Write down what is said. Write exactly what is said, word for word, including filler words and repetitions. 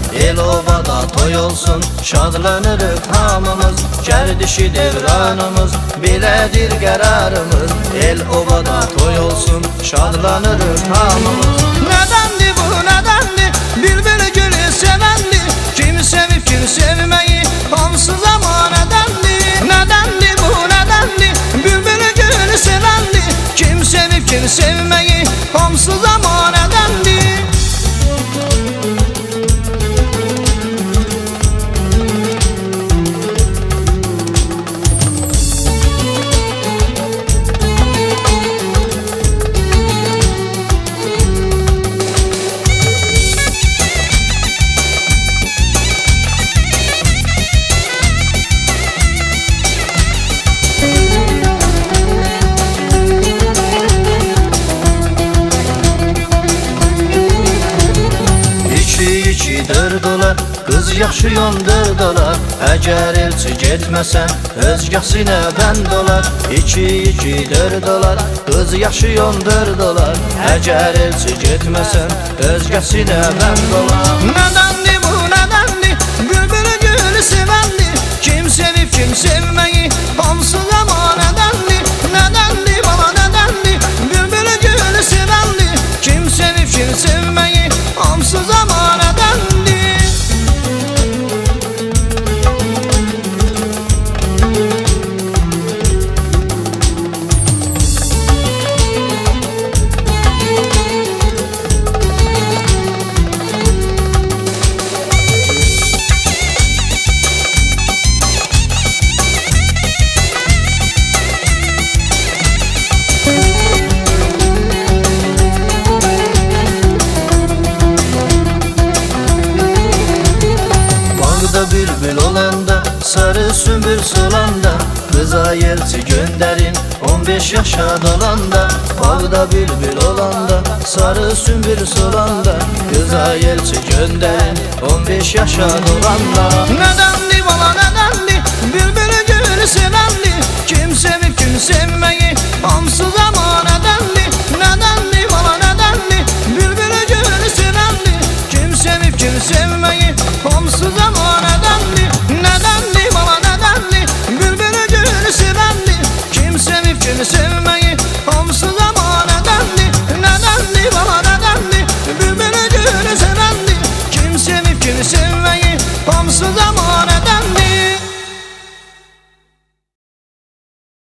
El obada toy olsun, şadlanırıq hamımız. Gərdişi devranımız, belədir qərarımız. El obada toy olsun, şadlanırıq hamımız. Nədəndir bu, nədəndir? Bülbül gülü sevəndir. Kimi sevib, kimi sevməyi hamısı zamanədəndir. Nədəndir bu, nədəndir? Bülbül gülü sevəndir. Kimi sevib, kimi sevməyi hamısı zamanədəndir. Dörd olar, qız yaxşı yondur olar. Əgər elçi getməsən, özgəsinə bənd olar. İki, iki, dörd olar, qız yaxşı yondur olar. Əgər elçi getməsən, özgəsinə bənd olar. Nədəndir bu, nədəndir? Bülbül gülü sevəndir. Kim sevib, kim sevməyi hamısı zamanədəndir. Nədəndir bana, nədəndir? Bülbül gülü sevəndir. Kim sevib, kim sevməyi hamısı zamanədəndir. Bülbül olanda, sarı sümbül solanda, kıza elçi gönderin on beş yaşa dolanda. Bağda bülbül olanda, sarı sümbül solanda, kıza elçi gönderin on beş yaşa dolanda. Nədəndir bana, nədəndir? Bülbül gülü sevəndir. Kim sevib, kim sevməyi hamısı